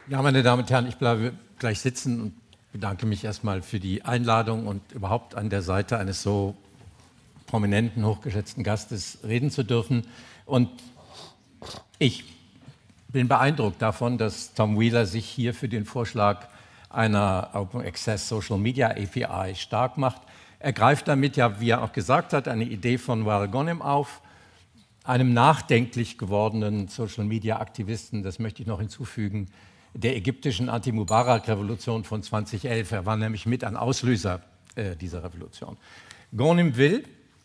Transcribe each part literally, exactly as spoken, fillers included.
Ja, meine Damen und Herren, ich bleibe gleich sitzen und bedanke mich erstmal für die Einladung und überhaupt an der Seite eines so prominenten, hochgeschätzten Gastes reden zu dürfen. Und ich bin beeindruckt davon, dass Tom Wheeler sich hier für den Vorschlag einer Open Access Social Media A P I stark macht. Er greift damit ja, wie er auch gesagt hat, eine Idee von Wael Ghonim auf, einem nachdenklich gewordenen Social-Media-Aktivisten, das möchte ich noch hinzufügen, der ägyptischen Anti-Mubarak-Revolution von zweitausendelf. Er war nämlich mit ein Auslöser äh, dieser Revolution. Ghonim will,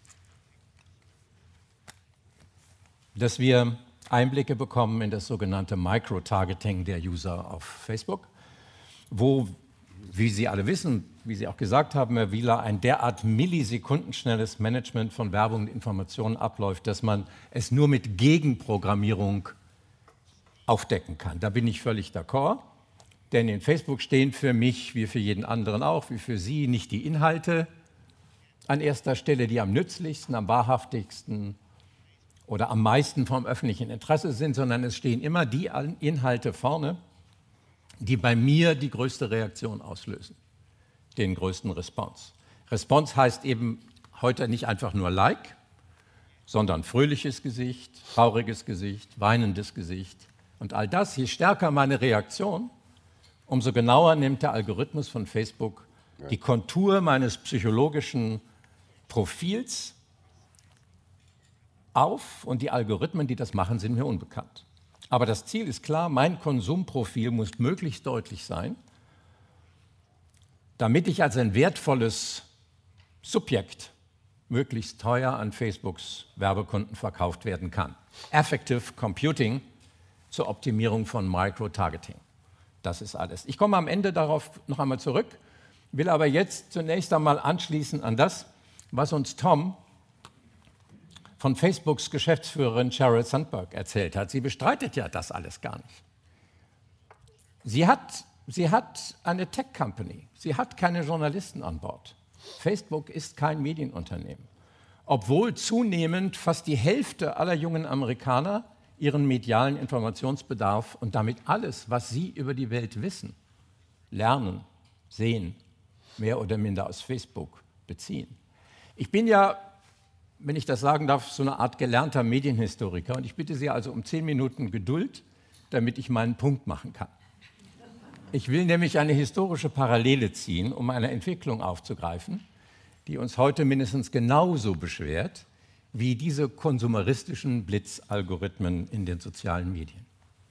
dass wir Einblicke bekommen in das sogenannte Micro-Targeting der User auf Facebook, wo, wie Sie alle wissen, wie Sie auch gesagt haben, Herr Wheeler, ein derart millisekundenschnelles Management von Werbung und Informationen abläuft, dass man es nur mit Gegenprogrammierung aufdecken kann. Da bin ich völlig d'accord, denn in Facebook stehen für mich, wie für jeden anderen auch, wie für Sie, nicht die Inhalte an erster Stelle, die am nützlichsten, am wahrhaftigsten oder am meisten vom öffentlichen Interesse sind, sondern es stehen immer die Inhalte vorne, die bei mir die größte Reaktion auslösen, den größten Response. Response heißt eben heute nicht einfach nur Like, sondern fröhliches Gesicht, trauriges Gesicht, weinendes Gesicht und all das. Je stärker meine Reaktion, umso genauer nimmt der Algorithmus von Facebook die Kontur meines psychologischen Profils auf und die Algorithmen, die das machen, sind mir unbekannt. Aber das Ziel ist klar, mein Konsumprofil muss möglichst deutlich sein, damit ich als ein wertvolles Subjekt möglichst teuer an Facebooks Werbekunden verkauft werden kann. Affective Computing zur Optimierung von Micro-Targeting. Das ist alles. Ich komme am Ende darauf noch einmal zurück, will aber jetzt zunächst einmal anschließen an das, was uns Tom von Facebooks Geschäftsführerin Sheryl Sandberg erzählt hat. Sie bestreitet ja das alles gar nicht. Sie hat, sie hat eine Tech-Company. Sie hat keine Journalisten an Bord. Facebook ist kein Medienunternehmen. Obwohl zunehmend fast die Hälfte aller jungen Amerikaner ihren medialen Informationsbedarf und damit alles, was sie über die Welt wissen, lernen, sehen, mehr oder minder aus Facebook beziehen. Ich bin ja, wenn ich das sagen darf, so eine Art gelernter Medienhistoriker und ich bitte Sie also um zehn Minuten Geduld, damit ich meinen Punkt machen kann. Ich will nämlich eine historische Parallele ziehen, um eine Entwicklung aufzugreifen, die uns heute mindestens genauso beschwert wie diese konsumeristischen Blitzalgorithmen in den sozialen Medien.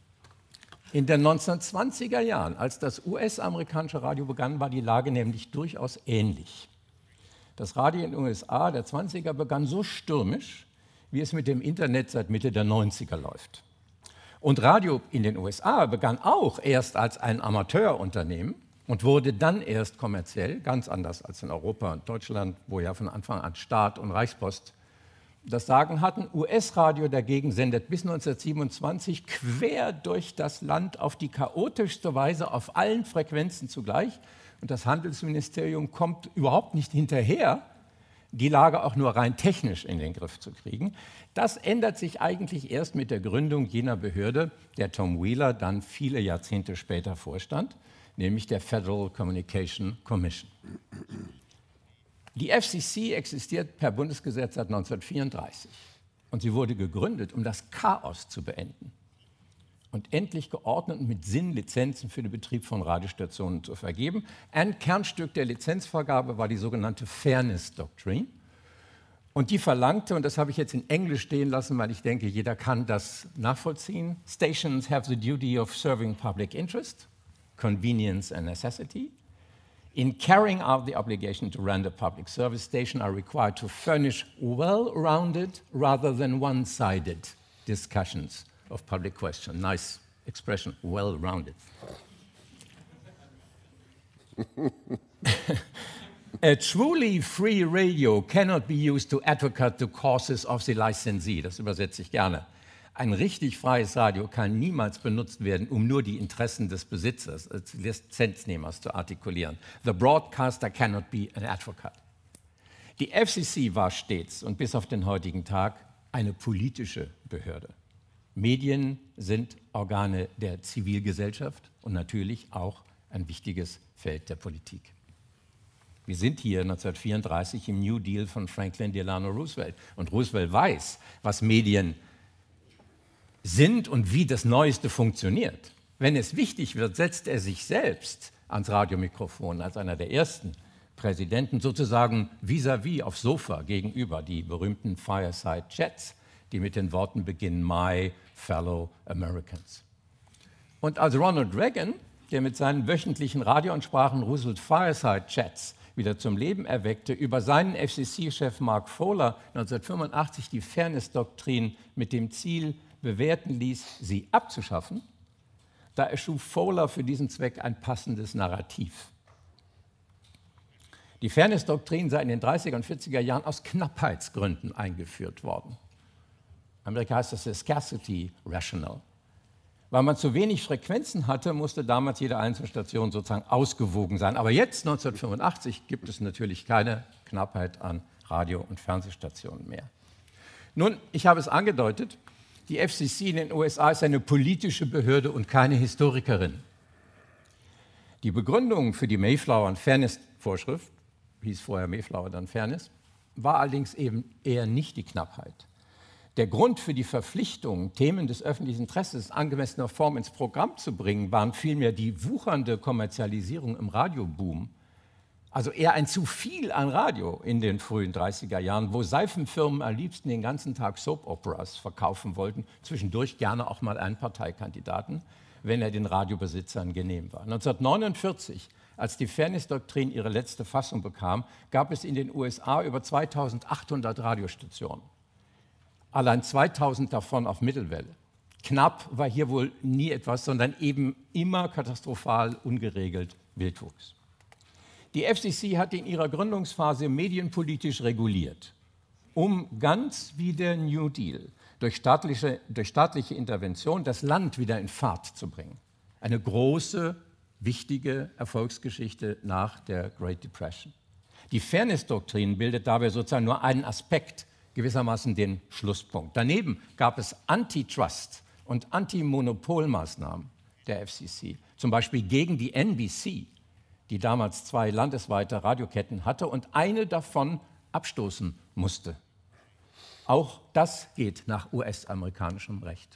In den neunzehnhundertzwanziger Jahren, als das U S-amerikanische Radio begann, war die Lage nämlich durchaus ähnlich. Das Radio in den U S A der zwanziger begann so stürmisch, wie es mit dem Internet seit Mitte der neunziger läuft. Und Radio in den U S A begann auch erst als ein Amateurunternehmen und wurde dann erst kommerziell, ganz anders als in Europa und Deutschland, wo ja von Anfang an Staat und Reichspost das Sagen hatten. U S-Radio dagegen sendet bis neunzehnhundertsiebenundzwanzig quer durch das Land auf die chaotischste Weise auf allen Frequenzen zugleich. Und das Handelsministerium kommt überhaupt nicht hinterher, die Lage auch nur rein technisch in den Griff zu kriegen. Das ändert sich eigentlich erst mit der Gründung jener Behörde, der Tom Wheeler dann viele Jahrzehnte später vorstand, nämlich der Federal Communication Commission. Die F C C existiert per Bundesgesetz seit neunzehnhundertvierunddreißig und sie wurde gegründet, um das Chaos zu beenden und endlich geordnet und mit Sinn Lizenzen für den Betrieb von Radiostationen zu vergeben. Ein Kernstück der Lizenzvergabe war die sogenannte Fairness Doctrine und die verlangte, und das habe ich jetzt in Englisch stehen lassen, weil ich denke, jeder kann das nachvollziehen, Stations have the duty of serving public interest, convenience and necessity. In carrying out the obligation to render public service, stations are required to furnish well-rounded rather than one-sided discussions of public question. Nice expression, well-rounded. A truly free radio cannot be used to advocate the causes of the licensee. Das übersetze ich gerne. Ein richtig freies Radio kann niemals benutzt werden, um nur die Interessen des Besitzers, des Lizenznehmers zu artikulieren. The broadcaster cannot be an advocate. Die F C C war stets und bis auf den heutigen Tag eine politische Behörde. Medien sind Organe der Zivilgesellschaft und natürlich auch ein wichtiges Feld der Politik. Wir sind hier neunzehnhundertvierunddreißig im New Deal von Franklin Delano Roosevelt. Und Roosevelt weiß, was Medien sind und wie das Neueste funktioniert. Wenn es wichtig wird, setzt er sich selbst ans Radiomikrofon als einer der ersten Präsidenten, sozusagen vis-à-vis aufs Sofa gegenüber, die berühmten Fireside Chats, die mit den Worten beginnen, My fellow Americans. Und als Ronald Reagan, der mit seinen wöchentlichen Radioansprachen Roosevelt Fireside Chats wieder zum Leben erweckte, über seinen F C C-Chef Mark Fowler neunzehnhundertfünfundachtzig die Fairness-Doktrin mit dem Ziel bewerten ließ, sie abzuschaffen, da erschuf Fowler für diesen Zweck ein passendes Narrativ. Die Fairness-Doktrin sei in den dreißiger und vierziger Jahren aus Knappheitsgründen eingeführt worden. In Amerika heißt das Scarcity Rational. Weil man zu wenig Frequenzen hatte, musste damals jede einzelne Station sozusagen ausgewogen sein. Aber jetzt, neunzehnhundertfünfundachtzig, gibt es natürlich keine Knappheit an Radio- und Fernsehstationen mehr. Nun, ich habe es angedeutet, die F C C in den U S A ist eine politische Behörde und keine Historikerin. Die Begründung für die Mayflower- und Fairness-Vorschrift, hieß vorher Mayflower, dann Fairness, war allerdings eben eher nicht die Knappheit. Der Grund für die Verpflichtung, Themen des öffentlichen Interesses in angemessener Form ins Programm zu bringen, waren vielmehr die wuchernde Kommerzialisierung im Radioboom. Also eher ein zu viel an Radio in den frühen dreißiger Jahren, wo Seifenfirmen am liebsten den ganzen Tag Soap-Operas verkaufen wollten, zwischendurch gerne auch mal einen Parteikandidaten, wenn er den Radiobesitzern genehm war. neunzehnhundertneunundvierzig, als die Fairness-Doktrin ihre letzte Fassung bekam, gab es in den U S A über zweitausendachthundert Radiostationen. Allein zweitausend davon auf Mittelwelle. Knapp war hier wohl nie etwas, sondern eben immer katastrophal ungeregelt Wildwuchs. Die F C C hat in ihrer Gründungsphase medienpolitisch reguliert, um ganz wie der New Deal durch staatliche, durch staatliche Intervention das Land wieder in Fahrt zu bringen. Eine große, wichtige Erfolgsgeschichte nach der Great Depression. Die Fairness-Doktrin bildet dabei sozusagen nur einen Aspekt, gewissermaßen den Schlusspunkt. Daneben gab es Antitrust- und Antimonopolmaßnahmen der F C C, zum Beispiel gegen die N B C, die damals zwei landesweite Radioketten hatte und eine davon abstoßen musste. Auch das geht nach U S-amerikanischem Recht.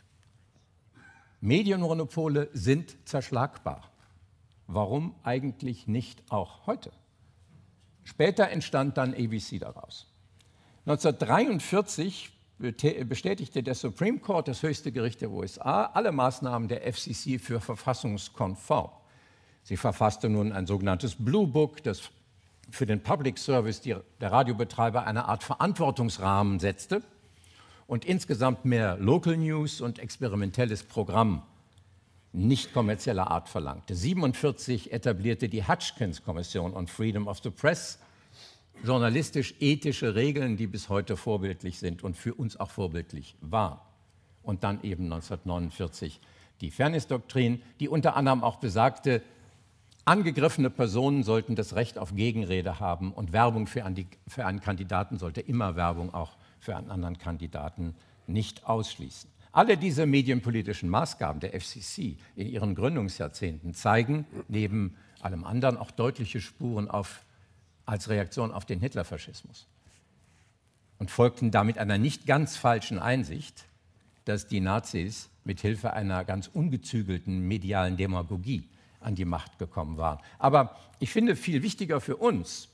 Medienmonopole sind zerschlagbar. Warum eigentlich nicht auch heute? Später entstand dann A B C daraus. neunzehnhundertdreiundvierzig bestätigte der Supreme Court, das höchste Gericht der U S A, alle Maßnahmen der F C C für verfassungskonform. Sie verfasste nun ein sogenanntes Blue Book, das für den Public Service die, der Radiobetreiber eine Art Verantwortungsrahmen setzte und insgesamt mehr Local News und experimentelles Programm nicht kommerzieller Art verlangte. siebenundvierzig etablierte die Hutchins-Kommission on Freedom of the Press journalistisch-ethische Regeln, die bis heute vorbildlich sind und für uns auch vorbildlich waren. Und dann eben neunzehnhundertneunundvierzig die Fairness-Doktrin, die unter anderem auch besagte, angegriffene Personen sollten das Recht auf Gegenrede haben und Werbung für einen Kandidaten sollte immer Werbung auch für einen anderen Kandidaten nicht ausschließen. Alle diese medienpolitischen Maßgaben der F C C in ihren Gründungsjahrzehnten zeigen neben allem anderen auch deutliche Spuren auf, als Reaktion auf den Hitlerfaschismus und folgten damit einer nicht ganz falschen Einsicht, dass die Nazis mit Hilfe einer ganz ungezügelten medialen Demagogie an die Macht gekommen waren. Aber ich finde viel wichtiger für uns,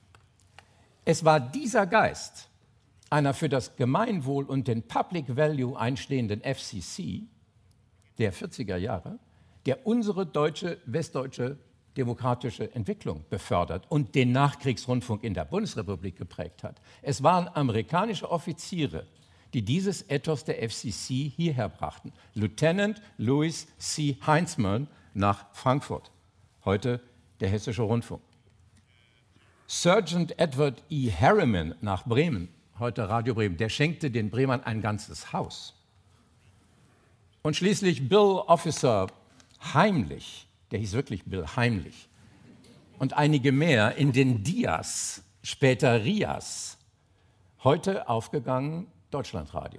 es war dieser Geist einer für das Gemeinwohl und den Public Value einstehenden F C C der vierziger Jahre, der unsere deutsche, westdeutsche demokratische Entwicklung befördert und den Nachkriegsrundfunk in der Bundesrepublik geprägt hat. Es waren amerikanische Offiziere, die dieses Ethos der F C C hierher brachten. Lieutenant Louis C. Heinzmann nach Frankfurt, heute der Hessische Rundfunk. Sergeant Edward E. Harriman nach Bremen, heute Radio Bremen, der schenkte den Bremern ein ganzes Haus. Und schließlich Bill Officer Heimlich, der hieß wirklich Bill Heimlich, und einige mehr in den Dias, später Rias, heute aufgegangen Deutschlandradio.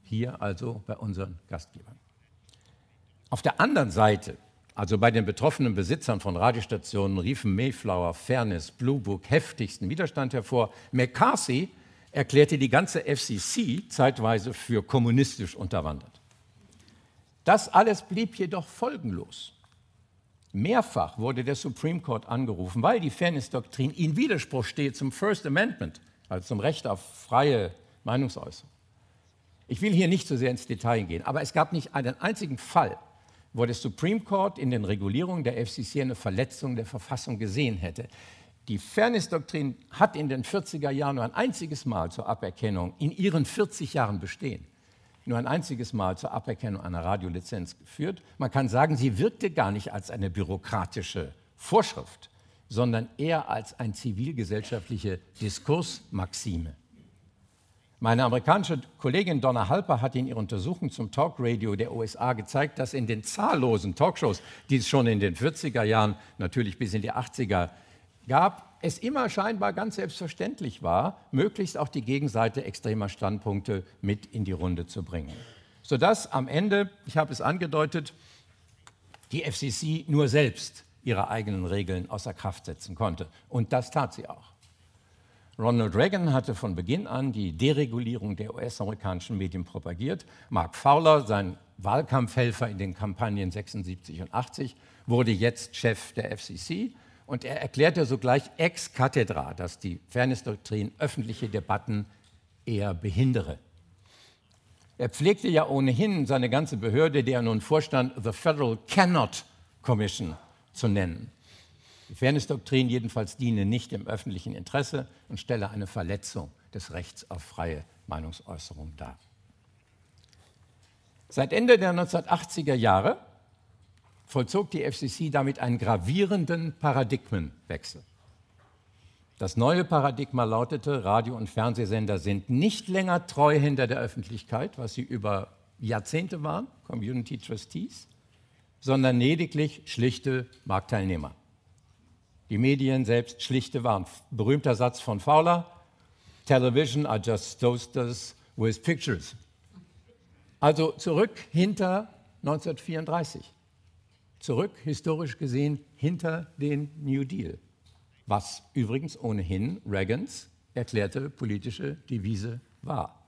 hier also bei unseren Gastgebern. Auf der anderen Seite, also bei den betroffenen Besitzern von Radiostationen, riefen Mayflower, Fairness, Blue Book heftigsten Widerstand hervor. McCarthy erklärte die ganze F C C zeitweise für kommunistisch unterwandert. Das alles blieb jedoch folgenlos. Mehrfach wurde der Supreme Court angerufen, weil die Fairness-Doktrin in Widerspruch steht zum First Amendment, also zum Recht auf freie Meinungsäußerung. Ich will hier nicht so sehr ins Detail gehen, aber es gab nicht einen einzigen Fall, wo der Supreme Court in den Regulierungen der F C C eine Verletzung der Verfassung gesehen hätte. Die Fairness-Doktrin hat in den vierziger Jahren nur ein einziges Mal zur Aberkennung, in ihren vierzig Jahren Bestehen, nur ein einziges Mal zur Aberkennung einer Radiolizenz geführt. Man kann sagen, sie wirkte gar nicht als eine bürokratische Vorschrift, sondern eher als eine zivilgesellschaftliche Diskursmaxime. Meine amerikanische Kollegin Donna Halper hat in ihrer Untersuchung zum Talkradio der U S A gezeigt, dass in den zahllosen Talkshows, die es schon in den vierziger Jahren, natürlich bis in die achtziger gab, es immer scheinbar ganz selbstverständlich war, möglichst auch die Gegenseite extremer Standpunkte mit in die Runde zu bringen. Sodass am Ende, ich habe es angedeutet, die F C C nur selbst ihre eigenen Regeln außer Kraft setzen konnte. Und das tat sie auch. Ronald Reagan hatte von Beginn an die Deregulierung der U S-amerikanischen Medien propagiert. Mark Fowler, sein Wahlkampfhelfer in den Kampagnen sechsundsiebzig und achtzig, wurde jetzt Chef der F C C. Und er erklärte sogleich ex cathedra, dass die Fairness-Doktrin öffentliche Debatten eher behindere. Er pflegte ja ohnehin seine ganze Behörde, der er nun vorstand, The Federal Cannot Commission zu nennen. Die Fairness-Doktrin jedenfalls diene nicht dem öffentlichen Interesse und stelle eine Verletzung des Rechts auf freie Meinungsäußerung dar. Seit Ende der neunzehnhundertachtziger Jahre vollzog die F C C damit einen gravierenden Paradigmenwechsel. Das neue Paradigma lautete, Radio- und Fernsehsender sind nicht länger Treuhänder der Öffentlichkeit, was sie über Jahrzehnte waren, Community Trustees, sondern lediglich schlichte Marktteilnehmer. Die Medien selbst schlichte waren. Berühmter Satz von Fowler: Television are just toasters with pictures. Also zurück hinter neunzehnhundertvierunddreißig. Zurück, historisch gesehen, hinter den New Deal. Was übrigens ohnehin Reagans erklärte politische Devise war.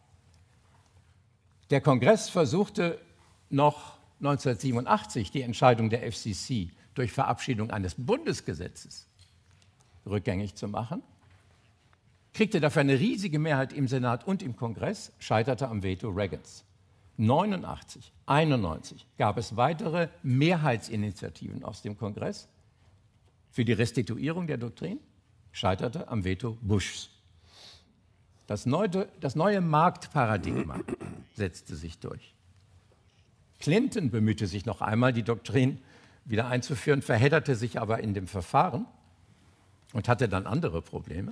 Der Kongress versuchte noch neunzehnhundertsiebenundachtzig die Entscheidung der F C C durch Verabschiedung eines Bundesgesetzes rückgängig zu machen, kriegte dafür eine riesige Mehrheit im Senat und im Kongress, scheiterte am Veto Reagans. neunundachtzig, einundneunzig gab es weitere Mehrheitsinitiativen aus dem Kongress für die Restituierung der Doktrin, scheiterte am Veto Bushs. Das neue, das neue Marktparadigma setzte sich durch. Clinton bemühte sich noch einmal, die Doktrin wieder einzuführen, verhedderte sich aber in dem Verfahren und hatte dann andere Probleme.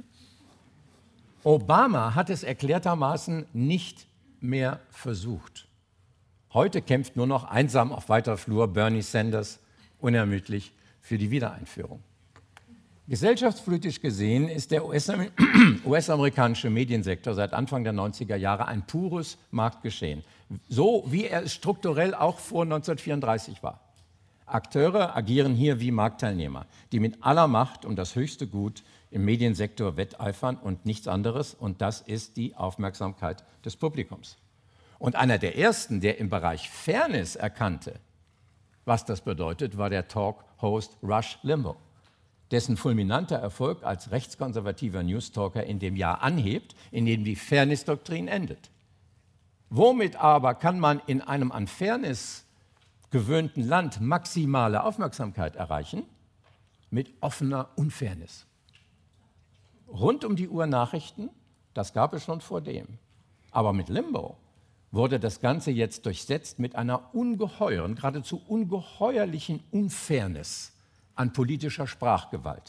Obama hat es erklärtermaßen nicht mehr versucht. Heute kämpft nur noch einsam auf weiter Flur Bernie Sanders unermüdlich für die Wiedereinführung. Gesellschaftspolitisch gesehen ist der U S-amerikanische Mediensektor seit Anfang der neunziger Jahre ein pures Marktgeschehen, so wie er es strukturell auch vor neunzehnhundertvierunddreißig war. Akteure agieren hier wie Marktteilnehmer, die mit aller Macht um das höchste Gut im Mediensektor wetteifern und nichts anderes, und das ist die Aufmerksamkeit des Publikums. Und einer der ersten, der im Bereich Fairness erkannte, was das bedeutet, war der Talk-Host Rush Limbaugh, dessen fulminanter Erfolg als rechtskonservativer Newstalker in dem Jahr anhebt, in dem die Fairness-Doktrin endet. Womit aber kann man in einem an Fairness gewöhnten Land maximale Aufmerksamkeit erreichen? Mit offener Unfairness. Rund um die Uhr Nachrichten, das gab es schon vor dem. Aber mit Limbaugh wurde das Ganze jetzt durchsetzt mit einer ungeheuren, geradezu ungeheuerlichen Unfairness an politischer Sprachgewalt.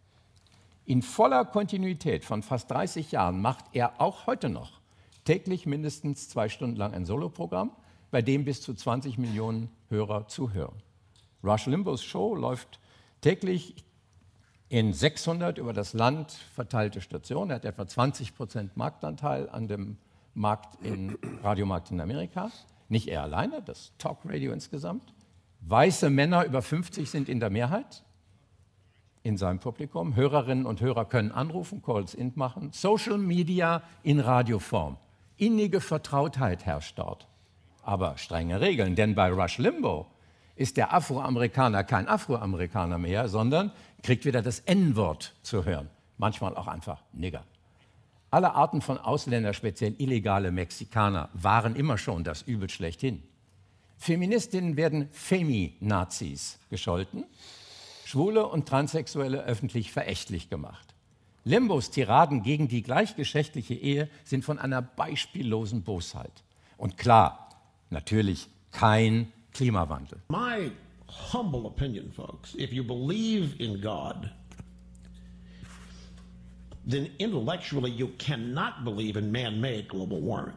In voller Kontinuität von fast dreißig Jahren macht er auch heute noch täglich mindestens zwei Stunden lang ein Soloprogramm, bei dem bis zu zwanzig Millionen Hörer zuhören. Rush Limbaughs Show läuft täglich in sechshundert über das Land verteilte Stationen. Er hat etwa zwanzig Prozent Marktanteil an dem Markt in, Radiomarkt in Amerika. Nicht er alleine, das Talkradio insgesamt. Weiße Männer über fünfzig sind in der Mehrheit in seinem Publikum. Hörerinnen und Hörer können anrufen, Calls in machen. Social Media in Radioform. Innige Vertrautheit herrscht dort. Aber strenge Regeln, denn bei Rush Limbaugh ist der Afroamerikaner kein Afroamerikaner mehr, sondern kriegt wieder das En-Wort zu hören. Manchmal auch einfach Nigger. Alle Arten von Ausländern, speziell illegale Mexikaner, waren immer schon das Übel schlechthin. Feministinnen werden Feminazis gescholten, Schwule und Transsexuelle öffentlich verächtlich gemacht. Limbaughs Tiraden gegen die gleichgeschlechtliche Ehe sind von einer beispiellosen Bosheit. Und klar, natürlich kein Klimawandel. My humble opinion, folks, if you believe in God, then intellectually you cannot believe in man-made global warming.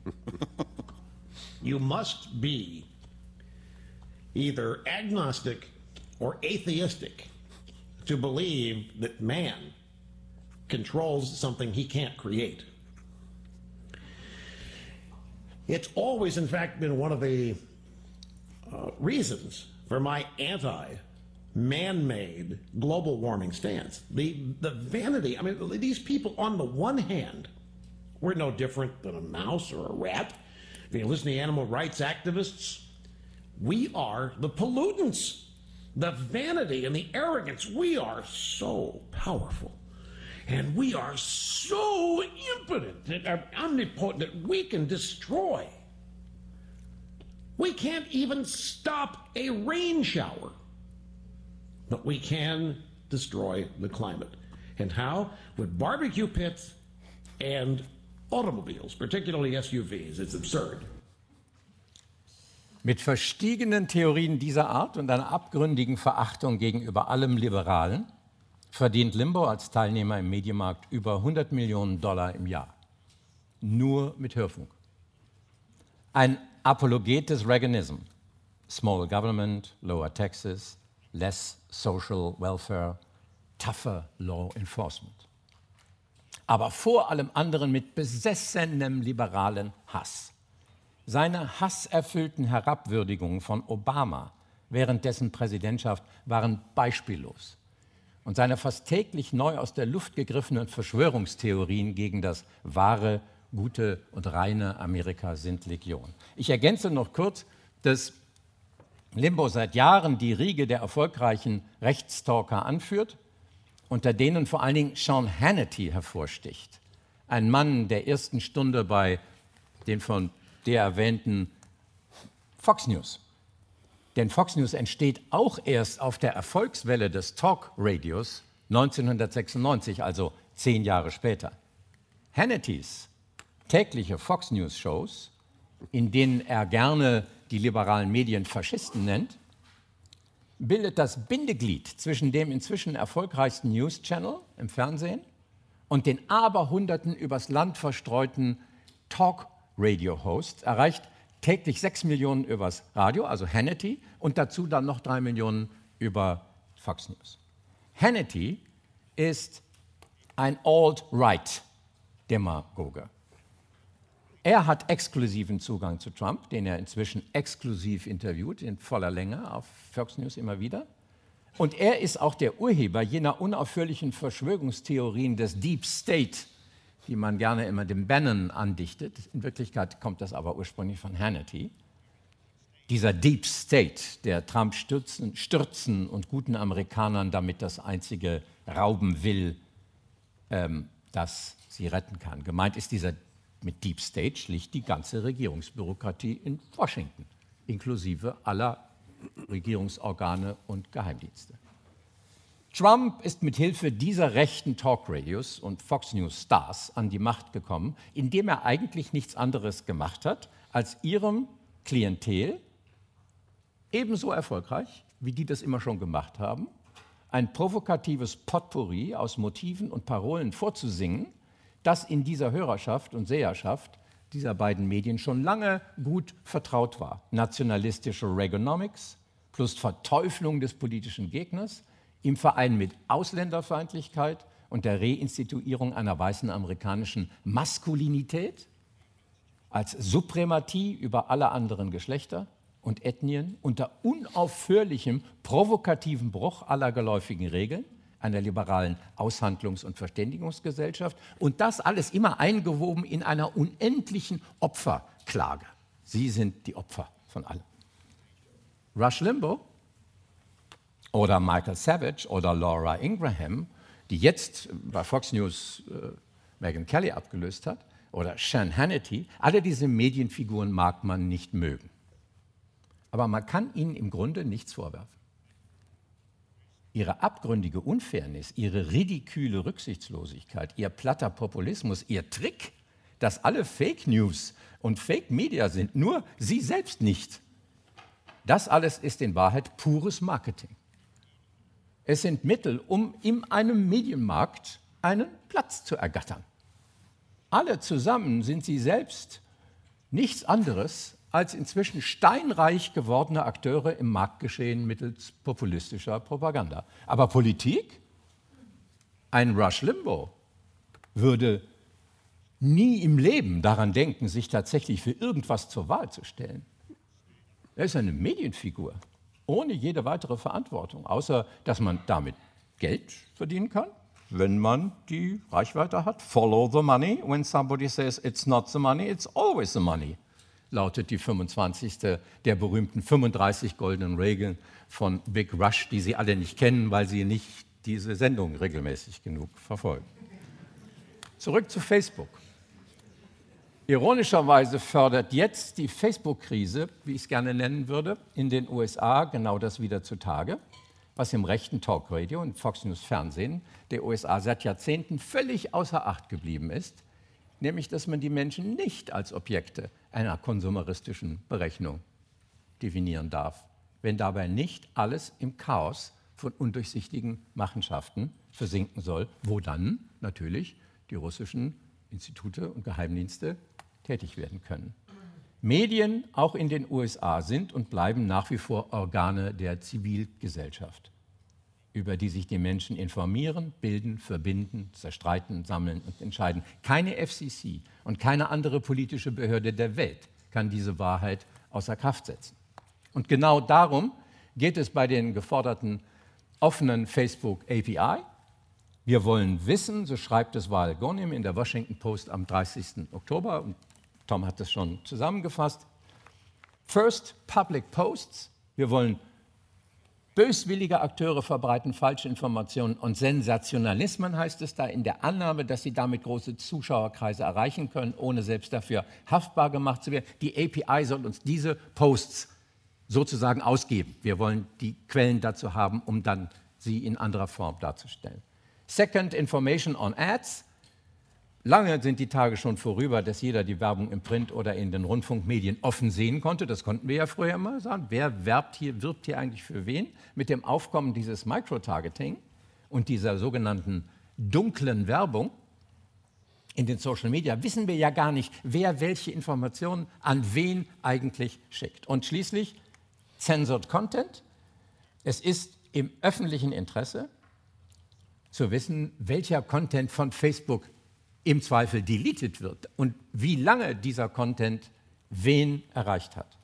You must be either agnostic or atheistic to believe that man controls something he can't create. It's always, in fact, been one of the uh, reasons for my anti-man-made global warming stance. The, the vanity, I mean, these people, on the one hand, we're no different than a mouse or a rat. If you listen to animal rights activists, we are the pollutants. The vanity and the arrogance, we are so powerful. And we are so impotent and omnipotent that we can destroy. We can't even stop a rain shower, but we can destroy the climate. And how? With barbecue pits and automobiles, particularly S U Vs. It's absurd. Mit verstiegenen Theorien dieser Art und einer abgründigen Verachtung gegenüber allem Liberalen verdient Limbaugh als Teilnehmer im Medienmarkt über hundert Millionen Dollar im Jahr. Nur mit Hörfunk. Ein Apologet des Reaganism. Small government, lower taxes, less social welfare, tougher law enforcement. Aber vor allem anderen mit besessenem liberalen Hass. Seine hasserfüllten Herabwürdigungen von Obama während dessen Präsidentschaft waren beispiellos. Und seine fast täglich neu aus der Luft gegriffenen Verschwörungstheorien gegen das wahre, gute und reine Amerika sind Legion. Ich ergänze noch kurz, dass Limbaugh seit Jahren die Riege der erfolgreichen Rechtstalker anführt, unter denen vor allen Dingen Sean Hannity hervorsticht. Ein Mann der ersten Stunde bei den von der erwähnten Fox News. Denn Fox News entsteht auch erst auf der Erfolgswelle des Talkradios neunzehnhundertsechsundneunzig, also zehn Jahre später. Hannitys tägliche Fox News-Shows, in denen er gerne die liberalen Medien Faschisten nennt, bildet das Bindeglied zwischen dem inzwischen erfolgreichsten News-Channel im Fernsehen und den aberhunderten übers Land verstreuten Talk-Radio-Hosts, erreicht täglich sechs Millionen übers Radio, also Hannity, und dazu dann noch drei Millionen über Fox News. Hannity ist ein Alt-Right-Demagoge. Er hat exklusiven Zugang zu Trump, den er inzwischen exklusiv interviewt, in voller Länge auf Fox News immer wieder. Und er ist auch der Urheber jener unaufhörlichen Verschwörungstheorien des Deep State, die man gerne immer dem Bannon andichtet. In Wirklichkeit kommt das aber ursprünglich von Hannity. Dieser Deep State, der Trump stürzen, stürzen und guten Amerikanern damit das einzige rauben will, ähm, das sie retten kann. Gemeint ist dieser mit Deep State schlicht die ganze Regierungsbürokratie in Washington, inklusive aller Regierungsorgane und Geheimdienste. Trump ist mit Hilfe dieser rechten Talkradios und Fox News Stars an die Macht gekommen, indem er eigentlich nichts anderes gemacht hat, als ihrem Klientel ebenso erfolgreich, wie die das immer schon gemacht haben, ein provokatives Potpourri aus Motiven und Parolen vorzusingen, das in dieser Hörerschaft und Seherschaft dieser beiden Medien schon lange gut vertraut war. Nationalistische Reaganomics plus Verteuflung des politischen Gegners im Verein mit Ausländerfeindlichkeit und der Reinstituierung einer weißen amerikanischen Maskulinität als Suprematie über alle anderen Geschlechter und Ethnien unter unaufhörlichem provokativen Bruch aller geläufigen Regeln einer liberalen Aushandlungs- und Verständigungsgesellschaft und das alles immer eingewoben in einer unendlichen Opferklage. Sie sind die Opfer von allem. Rush Limbaugh oder Michael Savage oder Laura Ingraham, die jetzt bei Fox News äh, Megyn Kelly abgelöst hat, oder Sean Hannity, alle diese Medienfiguren mag man nicht mögen. Aber man kann ihnen im Grunde nichts vorwerfen. Ihre abgründige Unfairness, ihre ridiküle Rücksichtslosigkeit, ihr platter Populismus, ihr Trick, dass alle Fake News und Fake Media sind, nur sie selbst nicht. Das alles ist in Wahrheit pures Marketing. Es sind Mittel, um in einem Medienmarkt einen Platz zu ergattern. Alle zusammen sind sie selbst nichts anderes als inzwischen steinreich gewordene Akteure im Marktgeschehen mittels populistischer Propaganda. Aber Politik? Ein Rush Limbaugh würde nie im Leben daran denken, sich tatsächlich für irgendwas zur Wahl zu stellen. Er ist eine Medienfigur, ohne jede weitere Verantwortung, außer dass man damit Geld verdienen kann, wenn man die Reichweite hat. Follow the money. When somebody says it's not the money, it's always the money, lautet die fünfundzwanzigste der berühmten fünfunddreißig goldenen Regeln von Big Rush, die Sie alle nicht kennen, weil Sie nicht diese Sendung regelmäßig genug verfolgen. Zurück zu Facebook. Ironischerweise fördert jetzt die Facebook-Krise, wie ich es gerne nennen würde, in den U S A genau das wieder zutage, was im rechten Talkradio und Fox News Fernsehen der U S A seit Jahrzehnten völlig außer Acht geblieben ist, nämlich dass man die Menschen nicht als Objekte einer konsumeristischen Berechnung definieren darf, wenn dabei nicht alles im Chaos von undurchsichtigen Machenschaften versinken soll, wo dann natürlich die russischen Institute und Geheimdienste tätig werden können. Medien, auch in den U S A, sind und bleiben nach wie vor Organe der Zivilgesellschaft, über die sich die Menschen informieren, bilden, verbinden, zerstreiten, sammeln und entscheiden. Keine F C C und keine andere politische Behörde der Welt kann diese Wahrheit außer Kraft setzen. Und genau darum geht es bei den geforderten offenen Facebook A P I. Wir wollen wissen, so schreibt es Wael Ghonim in der Washington Post am dreißigsten Oktober, und Tom hat das schon zusammengefasst. First, Public Posts. Wir wollen böswillige Akteure verbreiten falsche Informationen und Sensationalismen, heißt es da, in der Annahme, dass sie damit große Zuschauerkreise erreichen können, ohne selbst dafür haftbar gemacht zu werden. Die A P I soll uns diese Posts sozusagen ausgeben. Wir wollen die Quellen dazu haben, um dann sie in anderer Form darzustellen. Second, Information on Ads. Lange sind die Tage schon vorüber, dass jeder die Werbung im Print oder in den Rundfunkmedien offen sehen konnte. Das konnten wir ja früher immer sagen. Wer werbt hier, wirbt hier eigentlich für wen? Mit dem Aufkommen dieses Microtargeting und dieser sogenannten dunklen Werbung in den Social Media wissen wir ja gar nicht, wer welche Informationen an wen eigentlich schickt. Und schließlich Censored Content. Es ist im öffentlichen Interesse zu wissen, welcher Content von Facebook im Zweifel deleted wird und wie lange dieser Content wen erreicht hat.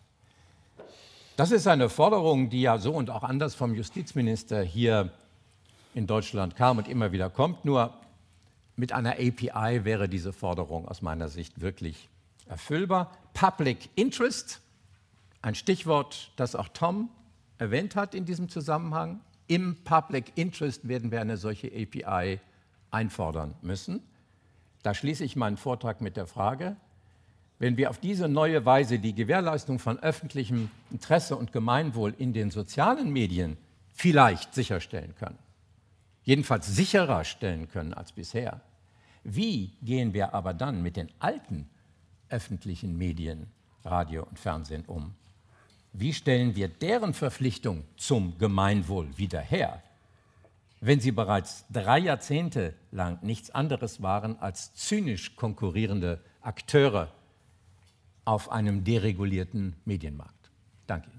Das ist eine Forderung, die ja so und auch anders vom Justizminister hier in Deutschland kam und immer wieder kommt. Nur mit einer A P I wäre diese Forderung aus meiner Sicht wirklich erfüllbar. Public Interest, ein Stichwort, das auch Tom erwähnt hat in diesem Zusammenhang. Im Public Interest werden wir eine solche A P I einfordern müssen. Da schließe ich meinen Vortrag mit der Frage, wenn wir auf diese neue Weise die Gewährleistung von öffentlichem Interesse und Gemeinwohl in den sozialen Medien vielleicht sicherstellen können, jedenfalls sicherer stellen können als bisher, wie gehen wir aber dann mit den alten öffentlichen Medien, Radio und Fernsehen um? Wie stellen wir deren Verpflichtung zum Gemeinwohl wieder her, wenn sie bereits drei Jahrzehnte lang nichts anderes waren als zynisch konkurrierende Akteure auf einem deregulierten Medienmarkt? Danke.